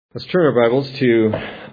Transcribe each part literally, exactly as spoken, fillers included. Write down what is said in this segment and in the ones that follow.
Let's turn our Bibles to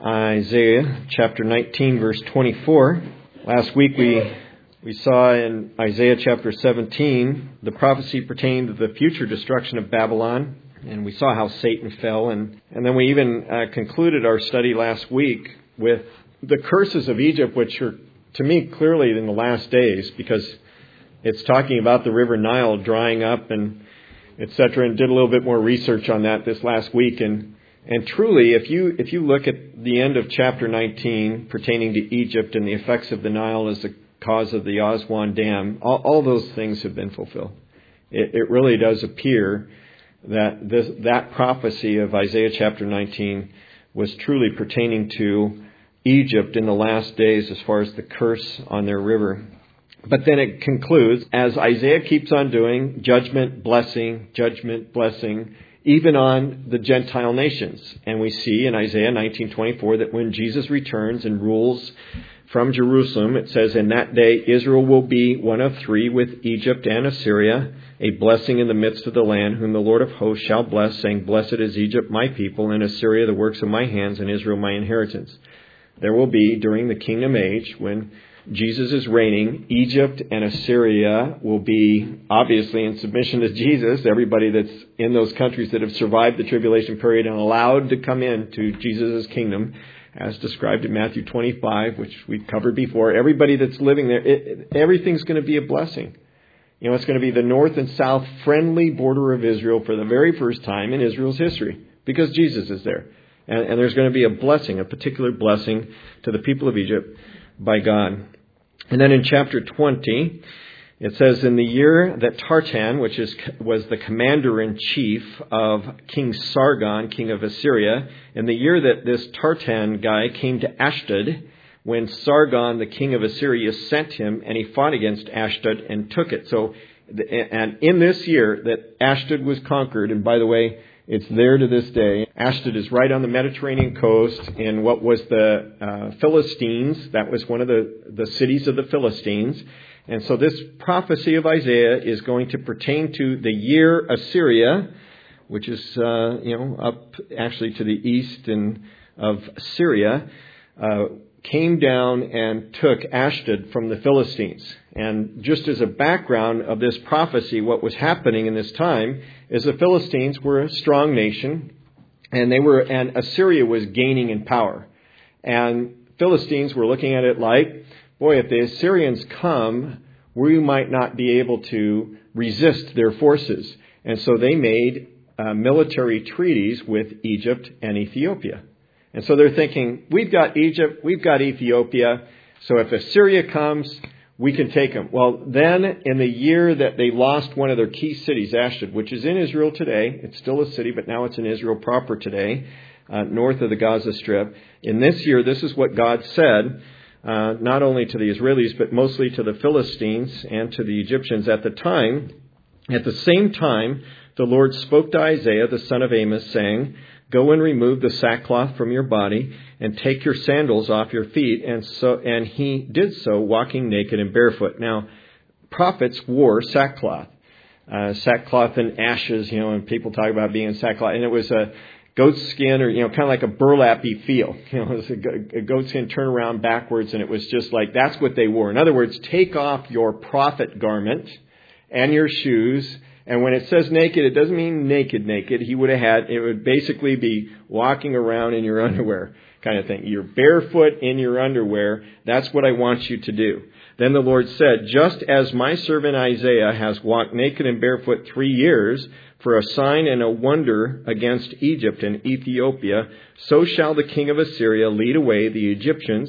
Isaiah chapter nineteen, verse twenty-four. Last week we we saw in Isaiah chapter seventeen the prophecy pertaining to the future destruction of Babylon, and we saw how Satan fell, and, and then we even uh, concluded our study last week with the curses of Egypt, which are, to me, clearly in the last days, because it's talking about the river Nile drying up and et cetera, and did a little bit more research on that this last week, and And truly, if you if you look at the end of chapter nineteen pertaining to Egypt and the effects of the Nile as the cause of the Aswan Dam, all, all those things have been fulfilled. It, it really does appear that this, that prophecy of Isaiah chapter nineteen was truly pertaining to Egypt in the last days as far as the curse on their river. But then it concludes, as Isaiah keeps on doing, judgment, blessing, judgment, blessing, even on the Gentile nations. And we see in Isaiah nineteen twenty-four that when Jesus returns and rules from Jerusalem, it says, "In that day Israel will be one of three with Egypt and Assyria, a blessing in the midst of the land, whom the Lord of hosts shall bless, saying, Blessed is Egypt, my people, and Assyria, the works of my hands, and Israel, my inheritance." There will be, during the kingdom age, when Jesus is reigning, Egypt and Assyria will be obviously in submission to Jesus. Everybody that's in those countries that have survived the tribulation period and allowed to come into Jesus' kingdom, as described in Matthew twenty-five, which we've covered before. Everybody that's living there, it, everything's going to be a blessing. You know, it's going to be the north and south friendly border of Israel for the very first time in Israel's history, because Jesus is there. And, and there's going to be a blessing, a particular blessing to the people of Egypt by God. And then in chapter twenty, it says, "In the year that Tartan, which is was the commander-in-chief of King Sargon, king of Assyria, in the year that this Tartan guy came to Ashdod, when Sargon, the king of Assyria, sent him, and he fought against Ashdod and took it." So, and in this year that Ashdod was conquered, and by the way, it's there to this day. Ashdod is right on the Mediterranean coast in what was the uh, Philistines. That was one of the, the cities of the Philistines. And so this prophecy of Isaiah is going to pertain to the year Assyria, which is, uh, you know, up actually to the east and of Syria, uh, came down and took Ashdod from the Philistines. And just as a background of this prophecy, what was happening in this time is the Philistines were a strong nation, and they were, and Assyria was gaining in power. And Philistines were looking at it like, boy, if the Assyrians come, we might not be able to resist their forces. And so they made uh, military treaties with Egypt and Ethiopia. And so they're thinking, we've got Egypt, we've got Ethiopia, so if Assyria comes, we can take them. Well, then in the year that they lost one of their key cities, Ashdod, which is in Israel today, it's still a city, but now it's in Israel proper today, uh, north of the Gaza Strip. In this year, this is what God said, uh, not only to the Israelis, but mostly to the Philistines and to the Egyptians at the time. At the same time, the Lord spoke to Isaiah, the son of Amos, saying, "Go and remove the sackcloth from your body and take your sandals off your feet." And so, and he did so, walking naked and barefoot. Now, prophets wore sackcloth, uh, sackcloth and ashes, you know, and people talk about being in sackcloth. And it was a goat skin, or, you know, kind of like a burlappy feel. You know, it was a, a goat skin turn around backwards, and it was just like, that's what they wore. In other words, take off your prophet garment and your shoes. And when it says naked, it doesn't mean naked, naked. He would have had, it would basically be walking around in your underwear kind of thing. You're barefoot in your underwear. That's what I want you to do. Then the Lord said, "Just as my servant Isaiah has walked naked and barefoot three years for a sign and a wonder against Egypt and Ethiopia, so shall the king of Assyria lead away the Egyptians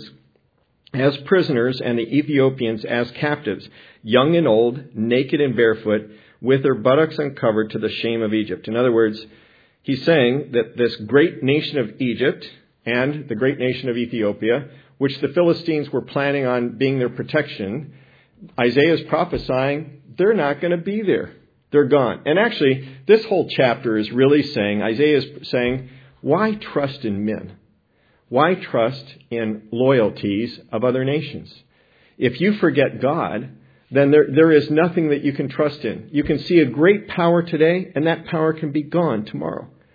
as prisoners and the Ethiopians as captives, young and old, naked and barefoot, with their buttocks uncovered, to the shame of Egypt." In other words, he's saying that this great nation of Egypt and the great nation of Ethiopia, which the Philistines were planning on being their protection, Isaiah is prophesying they're not going to be there. They're gone. And actually, this whole chapter is really saying, Isaiah is saying, why trust in men? Why trust in loyalties of other nations? If you forget God, then there, there is nothing that you can trust in. You can see a great power today, and that power can be gone tomorrow.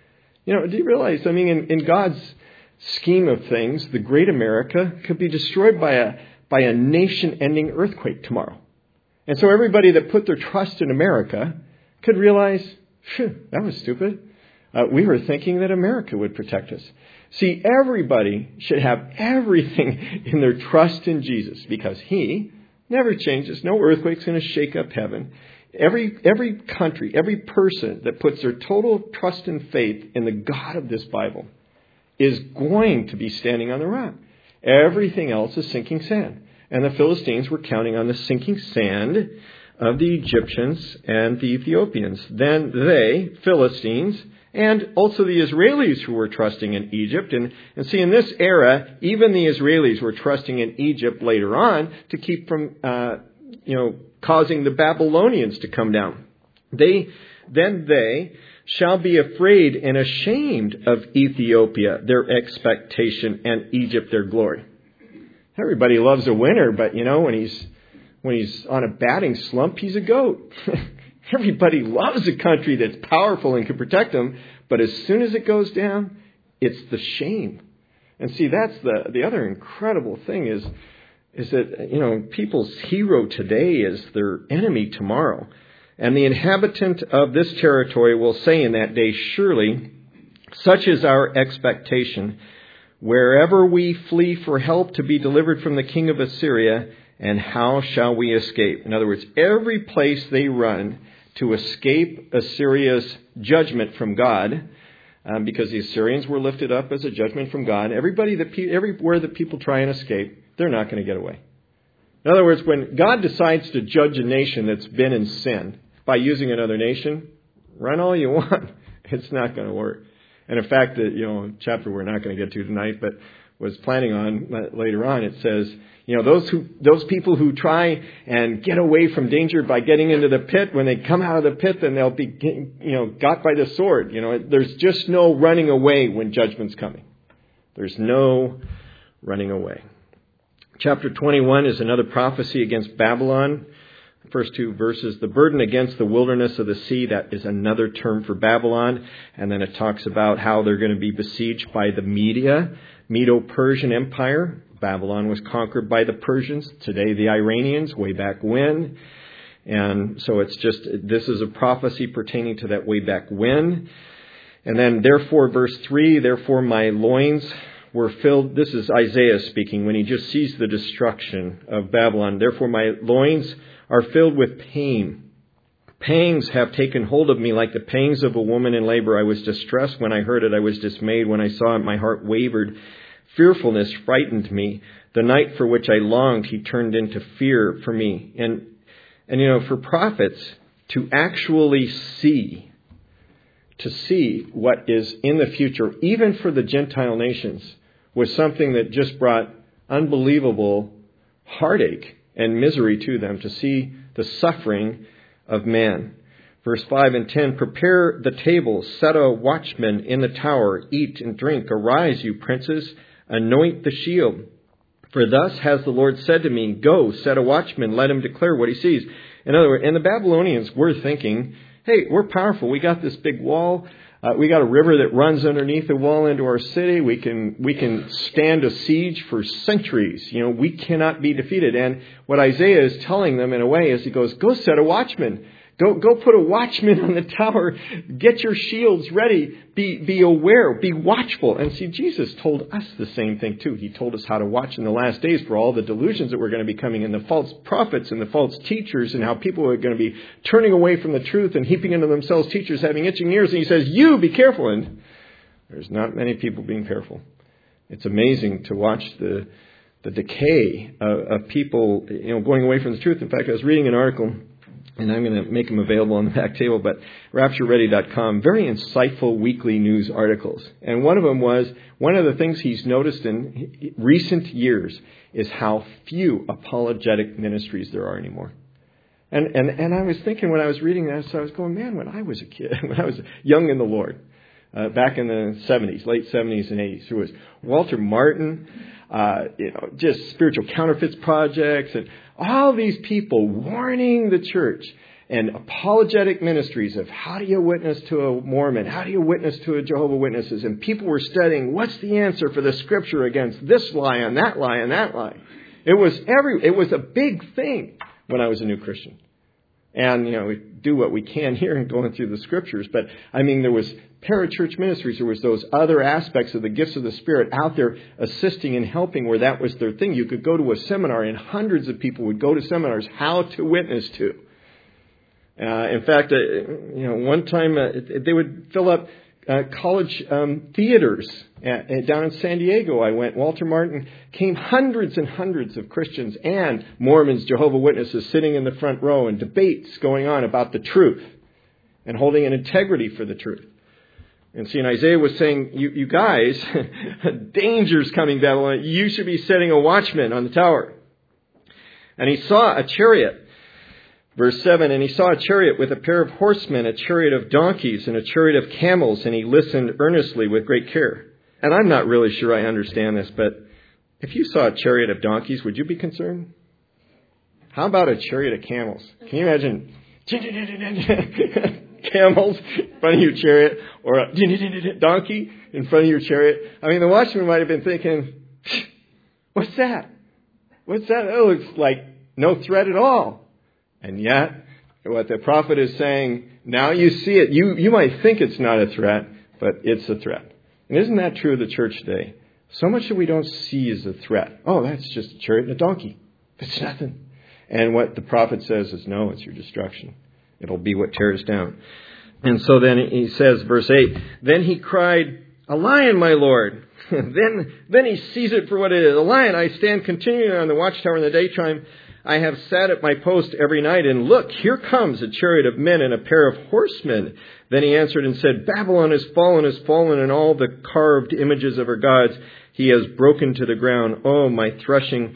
You know, do you realize, I mean, in, in God's scheme of things, the great America could be destroyed by a by a nation-ending earthquake tomorrow. And so everybody that put their trust in America could realize, phew, that was stupid. Uh, we were thinking that America would protect us. See, everybody should have everything in their trust in Jesus because He never changes. No earthquake's going to shake up heaven. Every every country, every person that puts their total trust and faith in the God of this Bible is going to be standing on the rock. Everything else is sinking sand. And the Philistines were counting on the sinking sand of the Egyptians and the Ethiopians. Then they, Philistines, and also the Israelis who were trusting in Egypt. And, and see, in this era, even the Israelis were trusting in Egypt later on to keep from, uh, you know, causing the Babylonians to come down. They, then they shall be afraid and ashamed of Ethiopia, their expectation, and Egypt, their glory. Everybody loves a winner, but you know, when he's when he's on a batting slump, he's a goat. Everybody loves a country that's powerful and can protect them, but as soon as it goes down, it's the shame. And see, that's the the other incredible thing is is that, you know, people's hero today is their enemy tomorrow. And the inhabitant of this territory will say in that day, surely, such is our expectation, wherever we flee for help to be delivered from the king of Assyria, and how shall we escape? In other words, every place they run to escape Assyria's judgment from God, um, because the Assyrians were lifted up as a judgment from God, everybody that pe- everywhere that people try and escape, they're not going to get away. In other words, when God decides to judge a nation that's been in sin by using another nation, run all you want. It's not going to work. And in fact, the, you know, chapter we're not going to get to tonight, but was planning on later on, it says, you know, those who, those people who try and get away from danger by getting into the pit, when they come out of the pit, then they'll be, you know, got by the sword. You know, there's just no running away when judgment's coming. There's no running away. Chapter twenty-one is another prophecy against Babylon. The first two verses, the burden against the wilderness of the sea, that is another term for Babylon. And then it talks about how they're going to be besieged by the Media, Medo-Persian Empire. Babylon was conquered by the Persians, today the Iranians, way back when. And so it's just, this is a prophecy pertaining to that way back when. And then therefore, verse three, therefore my loins were filled. This is Isaiah speaking when he just sees the destruction of Babylon. Therefore my loins are filled with pain. Pangs have taken hold of me like the pangs of a woman in labor. I was distressed when I heard it. I was dismayed when I saw it. My heart wavered. Fearfulness frightened me. The night for which I longed, he turned into fear for me. And, and you know, for prophets to actually see, to see what is in the future, even for the Gentile nations, was something that just brought unbelievable heartache and misery to them, to see the suffering of man. Verse five and ten, prepare the table, set a watchman in the tower, eat and drink. Arise, you princes, anoint the shield. For thus has the Lord said to me, go, set a watchman, let him declare what he sees. In other words, and the Babylonians were thinking, hey, we're powerful. We got this big wall. Uh, we got a river that runs underneath the wall into our city. We can we can stand a siege for centuries. You know, we cannot be defeated. And what Isaiah is telling them in a way is he goes, go set a watchman. Go go put a watchman on the tower. Get your shields ready. Be be aware. Be watchful. And see, Jesus told us the same thing too. He told us how to watch in the last days for all the delusions that were going to be coming, and the false prophets and the false teachers, and how people are going to be turning away from the truth and heaping into themselves teachers having itching ears. And he says, you be careful. And there's not many people being careful. It's amazing to watch the the decay of, of people, you know, going away from the truth. In fact, I was reading an article, and I'm going to make them available on the back table, but rapture ready dot com, very insightful weekly news articles. And one of them was, one of the things he's noticed in recent years is how few apologetic ministries there are anymore. And and, and I was thinking when I was reading that, so I was going, man, when I was a kid, when I was young in the Lord, uh, back in the seventies, late seventies and eighties, there was Walter Martin, uh, you know, just spiritual counterfeits projects, and all these people warning the church. and apologetic ministries of how do you witness to a Mormon? How do you witness to a Jehovah's Witnesses? And people were studying, what's the answer for the Scripture against this lie and that lie and that lie? It was every. It was a big thing when I was a new Christian. And, you know, we do what we can here in going through the Scriptures. But, I mean, there was parachurch ministries. There was those other aspects of the gifts of the Spirit out there assisting and helping where that was their thing. You could go to a seminar, and hundreds of people would go to seminars, how to witness to. Uh, in fact, uh, you know, one time uh, they would fill up uh, college um, theaters at, at, down in San Diego. I went. Walter Martin came, hundreds and hundreds of Christians and Mormons, Jehovah's Witnesses sitting in the front row, and debates going on about the truth and holding an integrity for the truth. And see, and Isaiah was saying, you, you guys, danger's coming, Babylon. You should be setting a watchman on the tower. And he saw a chariot. Verse seven, and he saw a chariot with a pair of horsemen, a chariot of donkeys, and a chariot of camels, and he listened earnestly with great care. And I'm not really sure I understand this, but if you saw a chariot of donkeys, would you be concerned? How about a chariot of camels? Can you imagine camels in front of your chariot, or a donkey in front of your chariot? I mean, the watchman might have been thinking, what's that? What's that? That looks like no threat at all. And yet, what the prophet is saying, now you see it. You, you might think it's not a threat, but it's a threat. And isn't that true of the church today? So much that we don't see as a threat. Oh, that's just a chariot and a donkey. It's nothing. And what the prophet says is, no, it's your destruction. It'll be what tears down. And so then he says, verse eight, then he cried, a lion, my Lord. then, then he sees it for what it is. A lion, I stand continually on the watchtower in the daytime. I have sat at my post every night, and look, here comes a chariot of men and a pair of horsemen. Then he answered and said, Babylon is fallen, is fallen, and all the carved images of her gods he has broken to the ground. Oh, my threshing,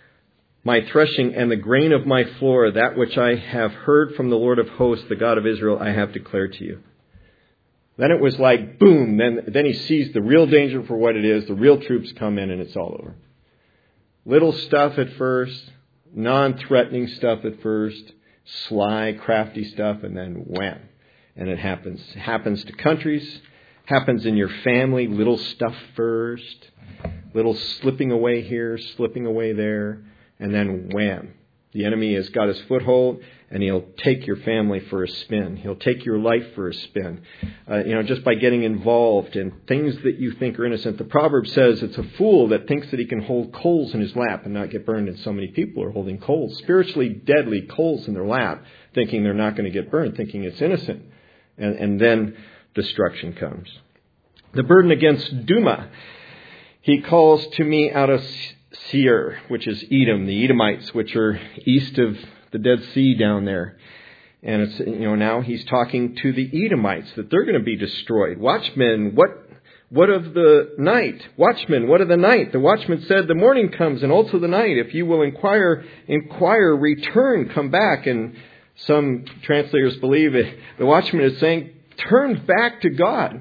my threshing and the grain of my floor, that which I have heard from the Lord of hosts, the God of Israel, I have declared to you. Then it was like, boom, then, then he sees the real danger for what it is. The real troops come in, and it's all over. Little stuff at first. Non-threatening stuff at first, sly, crafty stuff, and then wham. And it happens. It happens to countries, happens in your family, little stuff first, little slipping away here, slipping away there, and then wham. The enemy has got his foothold, and he'll take your family for a spin. He'll take your life for a spin. Uh, you know, just by getting involved in things that you think are innocent. The proverb says it's a fool that thinks that he can hold coals in his lap and not get burned. And so many people are holding coals, spiritually deadly coals in their lap, thinking they're not going to get burned, thinking it's innocent. And, and then destruction comes. The burden against Duma. He calls to me out of Seir, which is Edom, the Edomites, which are east of the Dead Sea down there. And it's, you know, now he's talking to the Edomites that they're going to be destroyed. Watchmen, what what of the night? Watchmen, what of the night? The watchman said, the morning comes and also the night. If you will inquire, inquire, return, come back. And some translators believe it, the watchman is saying, turn back to God.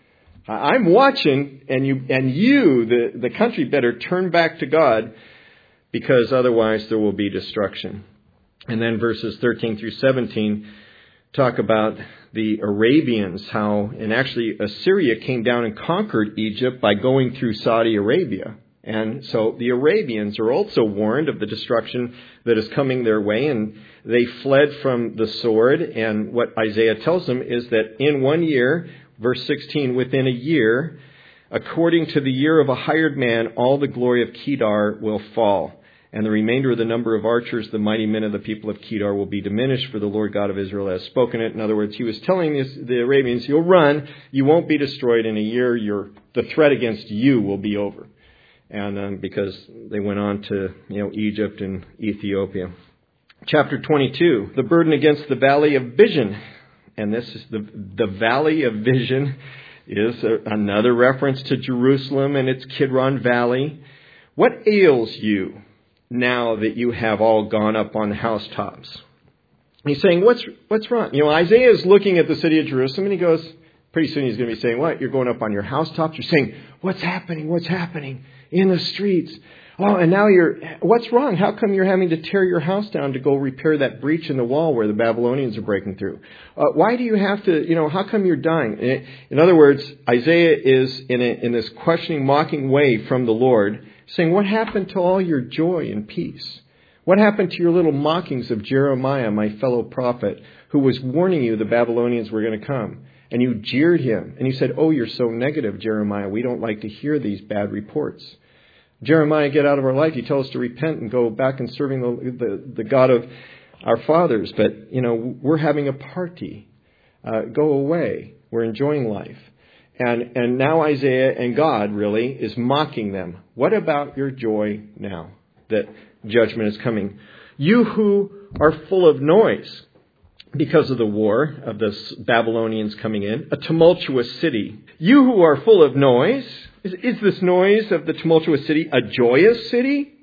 I'm watching, and you, and you, the, the country, better turn back to God, because otherwise there will be destruction. And then verses thirteen through seventeen talk about the Arabians, how, and actually Assyria came down and conquered Egypt by going through Saudi Arabia. And so the Arabians are also warned of the destruction that is coming their way, and they fled from the sword. And what Isaiah tells them is that in one year, verse sixteen, within a year, according to the year of a hired man, all the glory of Kedar will fall. And the remainder of the number of archers, the mighty men of the people of Kedar, will be diminished, for the Lord God of Israel has spoken it. In other words, he was telling this, the Arabians, you'll run, you won't be destroyed. In a year, your, the threat against you will be over. And um, because they went on to, you know, Egypt and Ethiopia. Chapter twenty-two, the burden against the valley of vision. And this is the, the valley of vision is a, another reference to Jerusalem and its Kidron Valley. What ails you now that you have all gone up on housetops? He's saying, what's what's wrong? You know, Isaiah is looking at the city of Jerusalem, and he goes, pretty soon he's going to be saying, what? You're going up on your housetops? You're saying, what's happening? What's happening? in the streets. Oh, and now you're, what's wrong? How come you're having to tear your house down to go repair that breach in the wall where the Babylonians are breaking through? Uh, why do you have to, you know, how come you're dying? In other words, Isaiah is in, a, in this questioning, mocking way from the Lord, saying, what happened to all your joy and peace? What happened to your little mockings of Jeremiah, my fellow prophet, who was warning you the Babylonians were going to come? And you jeered him. And you said, oh, you're so negative, Jeremiah. We don't like to hear these bad reports. Jeremiah, get out of our life. You tell us to repent and go back and serving the, the, the God of our fathers. But, you know, we're having a party. Uh, go away. We're enjoying life. And, and now Isaiah and God really is mocking them. What about your joy now that judgment is coming? You who are full of noise because of the war of the Babylonians coming in, a tumultuous city. You who are full of noise, is, is this noise of the tumultuous city a joyous city?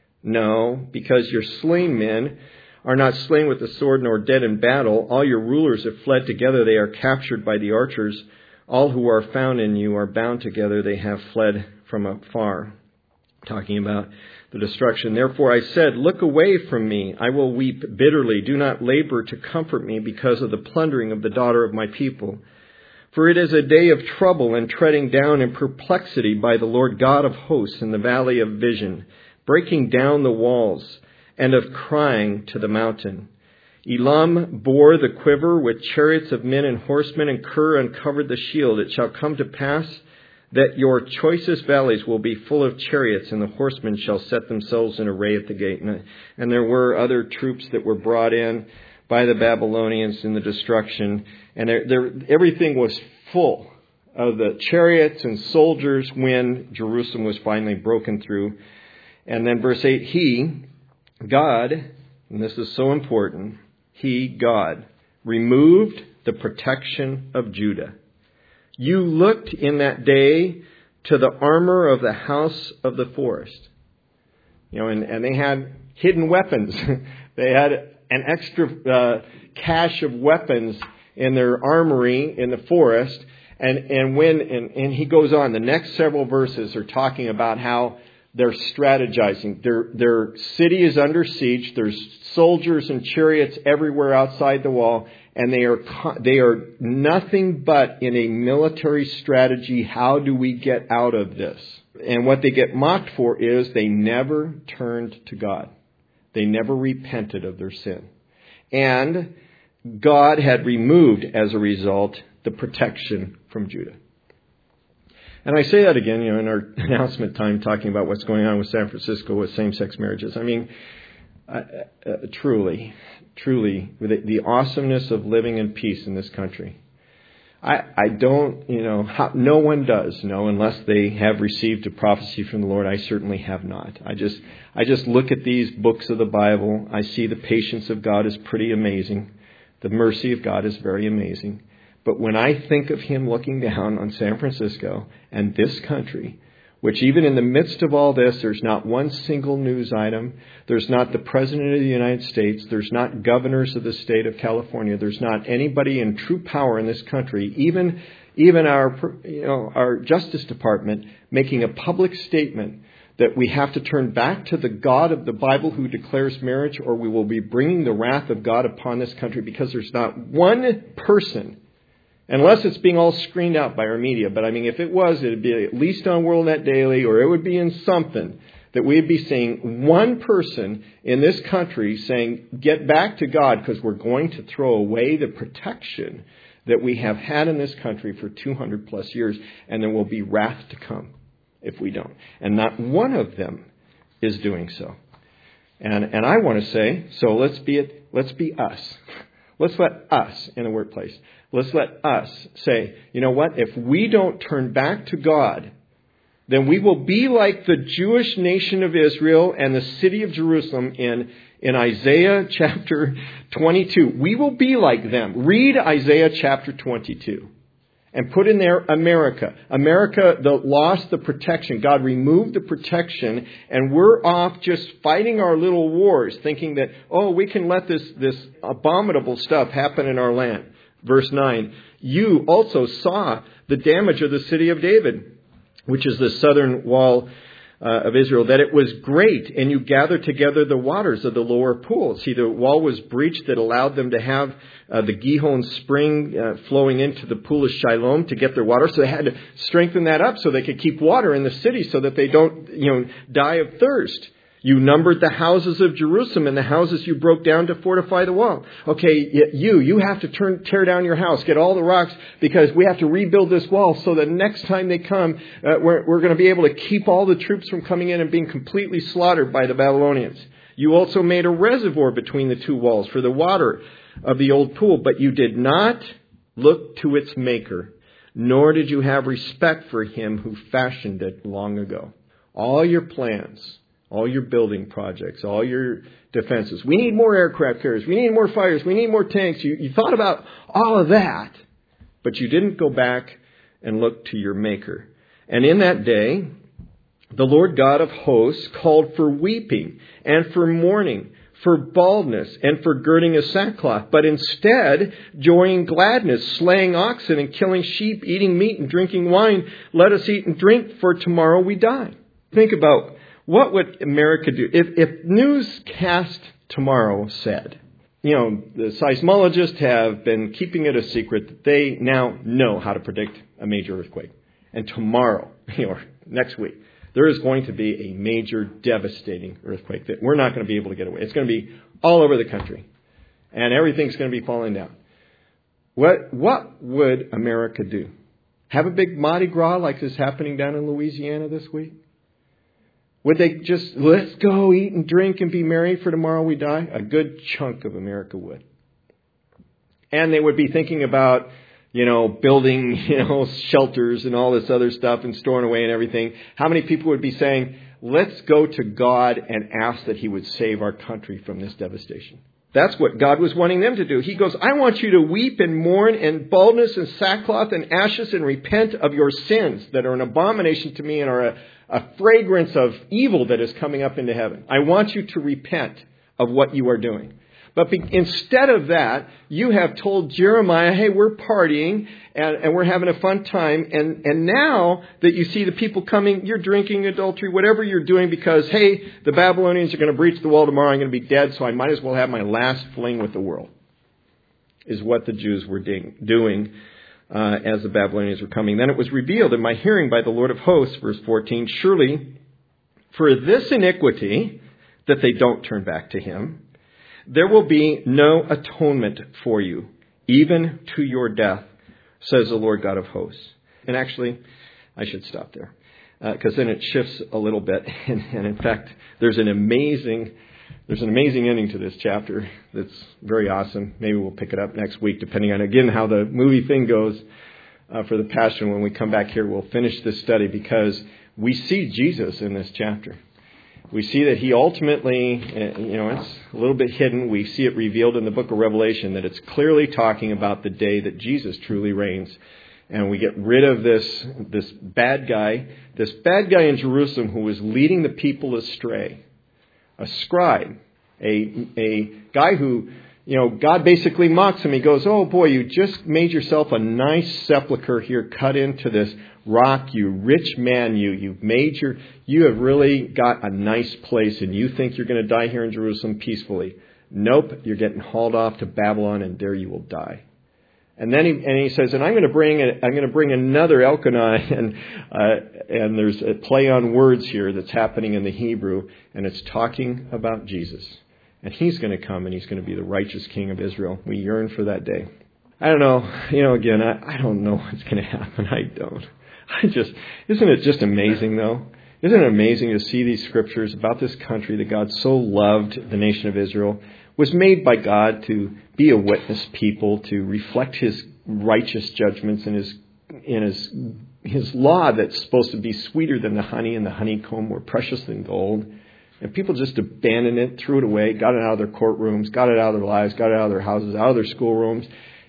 No, because your slain men are not slain with the sword nor dead in battle. All your rulers have fled together. They are captured by the archers. All who are found in you are bound together. They have fled from afar. Talking about the destruction. Therefore I said, look away from me. I will weep bitterly. Do not labor to comfort me because of the plundering of the daughter of my people. For it is a day of trouble and treading down in perplexity by the Lord God of hosts in the valley of vision, breaking down the walls and of crying to the mountain. Elam bore the quiver with chariots of men and horsemen, and Kir uncovered the shield. It shall come to pass that your choicest valleys will be full of chariots, and the horsemen shall set themselves in array at the gate. And, and there were other troops that were brought in by the Babylonians in the destruction. And there, there, everything was full of the chariots and soldiers when Jerusalem was finally broken through. And then verse eight, He, God, and this is so important, He, God, removed the protection of Judah. You looked in that day to the armor of the house of the forest. You know, and, and they had hidden weapons. They had an extra uh, cache of weapons in their armory in the forest. And, and when, and, and he goes on, the next several verses are talking about how they're strategizing. Their, their city is under siege. There's soldiers and chariots everywhere outside the wall. And they are they are nothing but in a military strategy. How do we get out of this? And what they get mocked for is they never turned to God. They never repented of their sin. And God had removed, as a result, the protection from Judah. And I say that again, you know, in our announcement time, talking about what's going on with San Francisco with same-sex marriages. I mean, uh, uh, truly, truly, with the, the awesomeness of living in peace in this country. I, I don't, you know, how, no one does know unless they have received a prophecy from the Lord. I certainly have not. I just, I just look at these books of the Bible. I see the patience of God is pretty amazing. The mercy of God is very amazing. But when I think of Him looking down on San Francisco and this country, which even in the midst of all this, there's not one single news item. There's not the President of the United States. There's not governors of the state of California. There's not anybody in true power in this country, even, even our, you know, our Justice Department, making a public statement that we have to turn back to the God of the Bible who declares marriage, or we will be bringing the wrath of God upon this country, because there's not one person, unless it's being all screened out by our media. But I mean, if it was, it would be at least on WorldNet Daily, or it would be in something that we'd be seeing one person in this country saying, get back to God, because we're going to throw away the protection that we have had in this country for two hundred plus years, and there will be wrath to come if we don't. And not one of them is doing so. And and I want to say, so let's be it, let's be us. Let's let us in the workplace. Let's let us say, you know what? If we don't turn back to God, then we will be like the Jewish nation of Israel and the city of Jerusalem in, in Isaiah chapter twenty-two. We will be like them. Read Isaiah chapter twenty-two and put in there America. America the, lost the protection. God removed the protection, and we're off just fighting our little wars, thinking that, oh, we can let this, this abominable stuff happen in our land. Verse nine, you also saw the damage of the city of David, which is the southern wall uh, of Israel, that it was great, and you gathered together the waters of the lower pool. See, the wall was breached that allowed them to have uh, the Gihon spring uh, flowing into the pool of Shiloh to get their water. So they had to strengthen that up so they could keep water in the city so that they don't, you know, die of thirst. You numbered the houses of Jerusalem and the houses you broke down to fortify the wall. Okay, you, you have to turn, tear down your house, get all the rocks, because we have to rebuild this wall so that next time they come, uh, we're, we're going to be able to keep all the troops from coming in and being completely slaughtered by the Babylonians. You also made a reservoir between the two walls for the water of the old pool, but you did not look to its maker, nor did you have respect for him who fashioned it long ago. All your plans, all your building projects, all your defenses. We need more aircraft carriers. We need more fighters. We need more tanks. You, you thought about all of that, but you didn't go back and look to your maker. And in that day, the Lord God of hosts called for weeping and for mourning, for baldness and for girding of sackcloth, but instead joying gladness, slaying oxen and killing sheep, eating meat and drinking wine. Let us eat and drink, for tomorrow we die. Think about what would America do if, if Newscast Tomorrow said, you know, the seismologists have been keeping it a secret that they now know how to predict a major earthquake. And tomorrow, you know, or next week, there is going to be a major devastating earthquake that we're not going to be able to get away. It's going to be all over the country. And everything's going to be falling down. What, what would America do? Have a big Mardi Gras like is happening down in Louisiana this week? Would they just, let's go eat and drink and be merry for tomorrow we die? A good chunk of America would. And they would be thinking about, you know, building, you know, shelters and all this other stuff and storing away and everything. How many people would be saying, let's go to God and ask that he would save our country from this devastation? That's what God was wanting them to do. He goes, I want you to weep and mourn and baldness and sackcloth and ashes and repent of your sins that are an abomination to me and are a, a fragrance of evil that is coming up into heaven. I want you to repent of what you are doing. But be, instead of that, you have told Jeremiah, hey, we're partying and, and we're having a fun time. And, and now that you see the people coming, you're drinking, adultery, whatever you're doing because, hey, the Babylonians are going to breach the wall tomorrow. I'm going to be dead, so I might as well have my last fling with the world, is what the Jews were ding, doing uh, as the Babylonians were coming. Then it was revealed in my hearing by the Lord of hosts, verse fourteen, surely for this iniquity that they don't turn back to him, there will be no atonement for you, even to your death, says the Lord God of hosts. And actually, I should stop there, because uh, then it shifts a little bit. And, and in fact, there's an amazing, there's an amazing ending to this chapter that's very awesome. Maybe we'll pick it up next week, depending on, again, how the movie thing goes uh, for the Passion. When we come back here, we'll finish this study, because we see Jesus in this chapter. We see that he ultimately, you know, it's a little bit hidden. We see it revealed in the book of Revelation that it's clearly talking about the day that Jesus truly reigns. And we get rid of this, this bad guy, this bad guy in Jerusalem who was leading the people astray. A scribe, a, a guy who, you know, God basically mocks him. He goes, oh boy, you just made yourself a nice sepulcher here cut into this rock, you rich man, you, you've made your, you have really got a nice place and you think you're going to die here in Jerusalem peacefully. Nope, you're getting hauled off to Babylon and there you will die. And then he, and he says, and I'm going to bring, a, I'm going to bring another Elkanah, and, uh, and there's a play on words here that's happening in the Hebrew, and it's talking about Jesus. And he's going to come and he's going to be the righteous king of Israel. We yearn for that day. I don't know, you know, again, I, I don't know what's going to happen. I don't. I just, isn't it just amazing though? Isn't it amazing to see these scriptures about this country that God so loved, the nation of Israel, was made by God to be a witness people, to reflect his righteous judgments and his, in his, his law that's supposed to be sweeter than the honey and the honeycomb, more precious than gold. And people just abandoned it, threw it away, got it out of their courtrooms, got it out of their lives, got it out of their houses, out of their schoolrooms.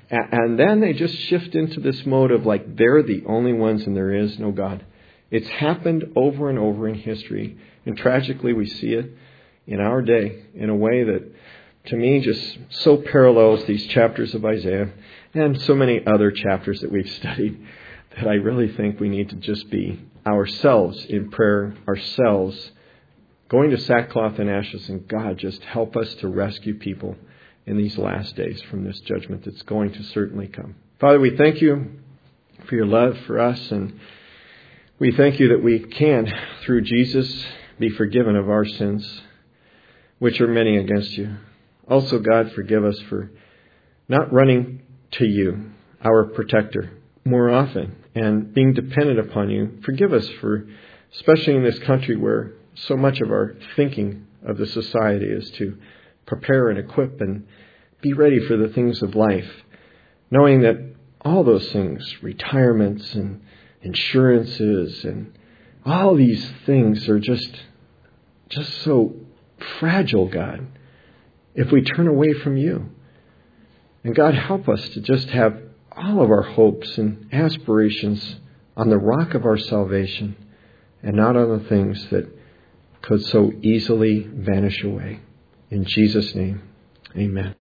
And then they just shift into this mode of like they're the only ones and there is no God. It's happened over and over in history. And tragically we see it in our day in a way that to me just so parallels these chapters of Isaiah and so many other chapters that we've studied. that I really think we need to just be ourselves in prayer, ourselves, going to sackcloth and ashes, and God, just help us to rescue people in these last days from this judgment that's going to certainly come. Father, we thank you for your love for us, and we thank you that we can, through Jesus, be forgiven of our sins, which are many against you. Also, God, forgive us for not running to you, our protector, more often, and being dependent upon you. Forgive us for, especially in this country where so much of our thinking of the society is to prepare and equip and be ready for the things of life, knowing that all those things, retirements and insurances and all these things are just, just so fragile, God, if we turn away from you. And God, help us to just have all of our hopes and aspirations on the rock of our salvation and not on the things that could so easily vanish away. In Jesus' name, amen.